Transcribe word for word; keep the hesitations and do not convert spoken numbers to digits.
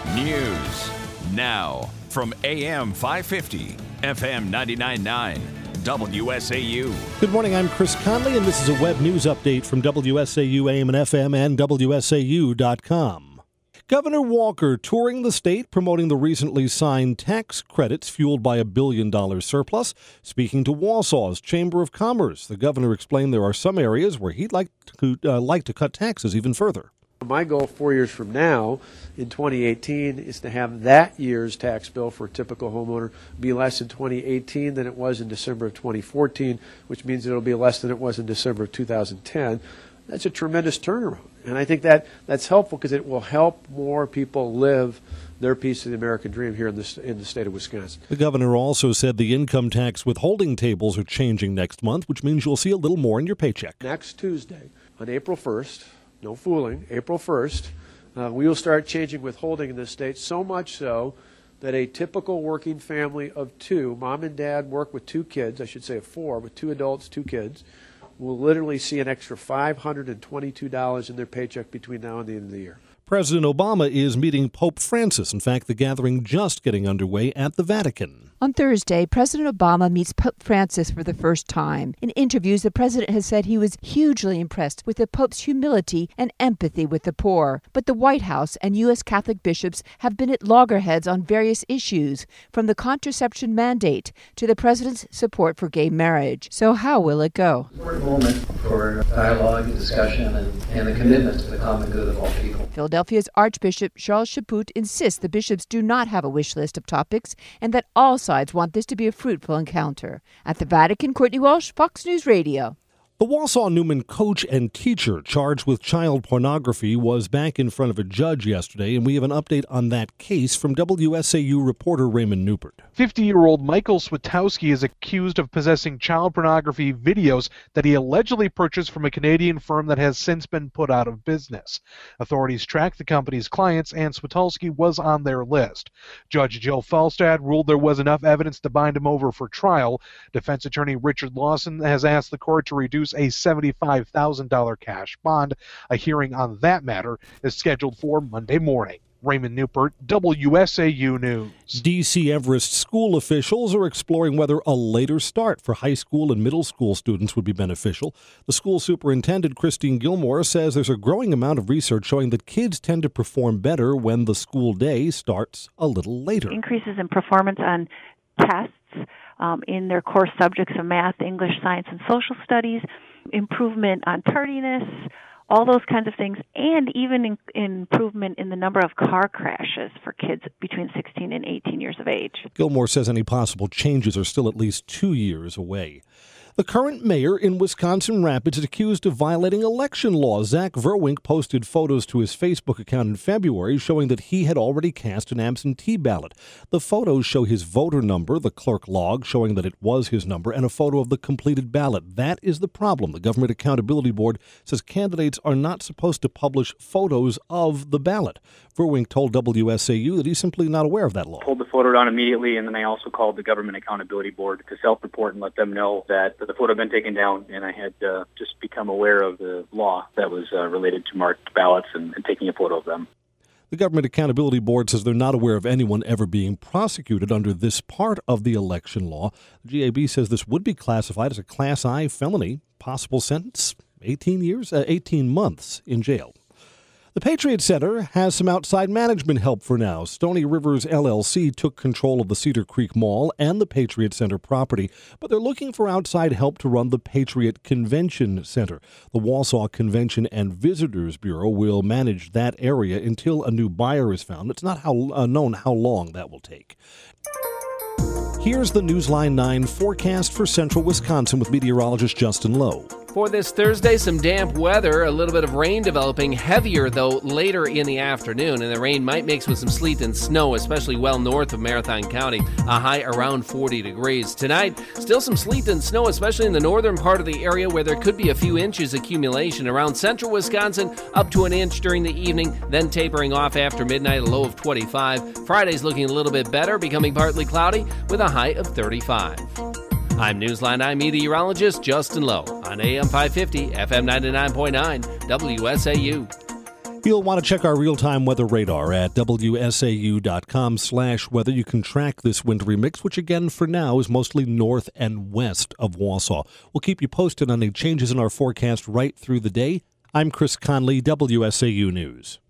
News now from A M five fifty, F M ninety-nine point nine, W S A U. Good morning, I'm Chris Conley, and this is a web news update from W S A U A M and F M and W S A U dot com. Governor Walker touring the state promoting the recently signed tax credits fueled by a billion dollar surplus. Speaking to Wausau's Chamber of Commerce, the governor explained there are some areas where he'd like to, uh, like to cut taxes even further. My goal four years from now, in twenty eighteen, is to have that year's tax bill for a typical homeowner be less in twenty eighteen than it was in December of twenty fourteen, which means it'll be less than it was in December of two thousand ten. That's a tremendous turnaround. And I think that that's helpful because it will help more people live their piece of the American dream here in the, in the state of Wisconsin. The governor also said the income tax withholding tables are changing next month, which means you'll see a little more in your paycheck. Next Tuesday, on April first, no fooling, April first, uh, we will start changing withholding in this state, so much so that a typical working family of two, mom and dad work with two kids, I should say of four, with two adults, two kids, will literally see an extra five hundred twenty-two dollars in their paycheck between now and the end of the year. President Obama is meeting Pope Francis. In fact, the gathering just getting underway at the Vatican. On Thursday, President Obama meets Pope Francis for the first time. In interviews, the president has said he was hugely impressed with the Pope's humility and empathy with the poor. But the White House and U S Catholic bishops have been at loggerheads on various issues, from the contraception mandate to the president's support for gay marriage. So how will it go? Important moment for dialogue and discussion and, and a commitment to the common good of all people. Philadelphia's Archbishop Charles Chaput insists the bishops do not have a wish list of topics and that all sides want this to be a fruitful encounter. At the Vatican, Courtney Walsh, Fox News Radio. The Wausau Newman coach and teacher charged with child pornography was back in front of a judge yesterday, and we have an update on that case from W S A U reporter Raymond Newport. fifty-year-old Michael Switowski is accused of possessing child pornography videos that he allegedly purchased from a Canadian firm that has since been put out of business. Authorities tracked the company's clients, and Switowski was on their list. Judge Jill Falstad ruled there was enough evidence to bind him over for trial. Defense attorney Richard Lawson has asked the court to reduce a seventy-five thousand dollars cash bond. A hearing on that matter is scheduled for Monday morning. Raymond Newport, W S A U News. D C Everest school officials are exploring whether a later start for high school and middle school students would be beneficial. The school superintendent, Christine Gilmore, says there's a growing amount of research showing that kids tend to perform better when the school day starts a little later. Increases in performance on tests um, in their core subjects of math, English, science, and social studies, improvement on tardiness, all those kinds of things, and even in, improvement in the number of car crashes for kids between sixteen and eighteen years of age. Gilmore says any possible changes are still at least two years away. The current mayor in Wisconsin Rapids is accused of violating election laws. Zach Verwink posted photos to his Facebook account in February showing that he had already cast an absentee ballot. The photos show his voter number, the clerk log showing that it was his number, and a photo of the completed ballot. That is the problem. The Government Accountability Board says candidates are not supposed to publish photos of the ballot. Verwink told W S A U that he's simply not aware of that law. Pulled the photo down immediately, and then I also called the Government Accountability Board to self-report and let them know that the photo had been taken down, and I had uh, just become aware of the law that was uh, related to marked ballots and, and taking a photo of them. The Government Accountability Board says they're not aware of anyone ever being prosecuted under this part of the election law. The G A B says this would be classified as a Class I felony, possible sentence eighteen years, uh, eighteen months in jail. The Patriot Center has some outside management help for now. Stony Rivers L L C took control of the Cedar Creek Mall and the Patriot Center property, but they're looking for outside help to run the Patriot Convention Center. The Wausau Convention and Visitors Bureau will manage that area until a new buyer is found. It's not how, uh, known how long that will take. Here's the Newsline nine forecast for central Wisconsin with meteorologist Justin Lowe. For this Thursday, some damp weather, a little bit of rain developing, heavier though later in the afternoon, and the rain might mix with some sleet and snow, especially well north of Marathon County, a high around forty degrees. Tonight, still some sleet and snow, especially in the northern part of the area where there could be a few inches accumulation. Around central Wisconsin, up to an inch during the evening, then tapering off after midnight, a low of twenty-five. Friday's looking a little bit better, becoming partly cloudy with a high of thirty-five. I'm Newsline nine meteorologist Justin Lowe on A M five fifty, F M ninety-nine point nine, W S A U. You'll want to check our real-time weather radar at W S A U dot com slash weather. You can track this wintry mix, which again for now is mostly north and west of Wausau. We'll keep you posted on any changes in our forecast right through the day. I'm Chris Conley, W S A U News.